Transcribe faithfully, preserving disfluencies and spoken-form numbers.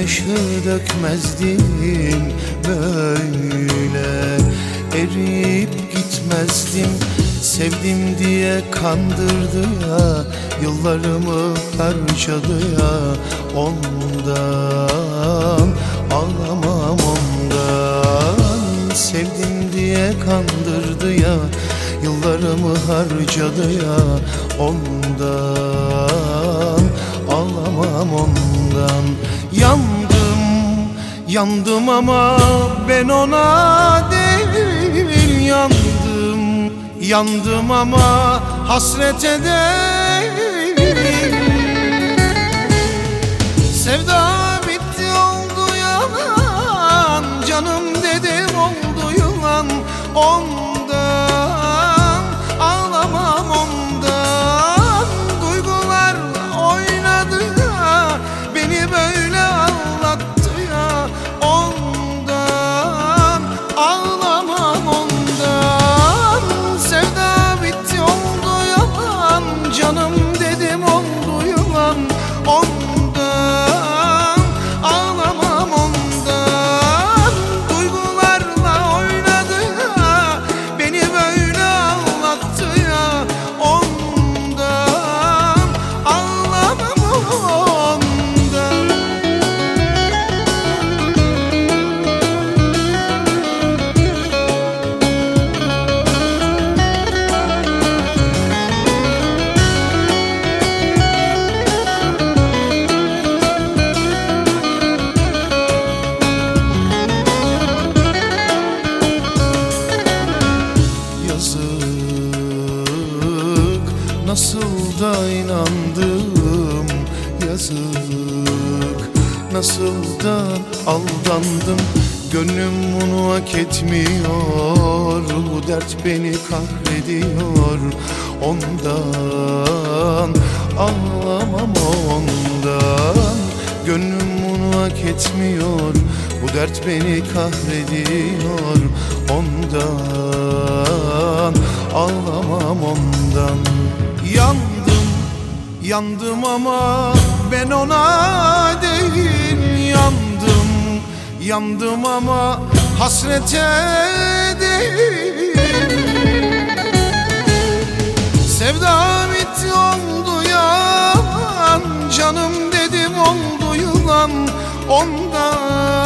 gözyaşı dökmezdim böyle, eriyip gitmezdim. Sevdim diye kandırdı ya, yıllarımı harcadı ya. Ondan ağlamam, ondan. Sevdim diye kandırdı ya, yıllarımı harcadı ya. Ondan ağlamam, ondan. Yandım, yandım ama ben ona değil. Yandım, yandım ama hasrete değil. Sevda bitti oldu yalan, canım dedim oldu yılan. Ondan ağlamam, ondan. Duygular oynadı ya, beni böyle ağlattı ya. Ondan ağlamam, ondan. Sevda bitti oldu yalan, canım dedim oldu yılan. Ondan ağlamam, ondan. Duygularla oynadı ya, beni böyle ağlattı ya. Ondan ağlamam, ondan. Nasıl da inandım, yazık. Nasıl da aldandım. Gönlüm bunu hak etmiyor, bu dert beni kahrediyor. Ondan ağlamam, ondan. Gönlüm bunu hak etmiyor, bu dert beni kahrediyor. Ondan ağlamam, ondan. Yandım, yandım ama ben ona değil. Yandım, yandım ama hasrete değil. Sevda bitti oldu yalan, canım dedim oldu yılan. Ondan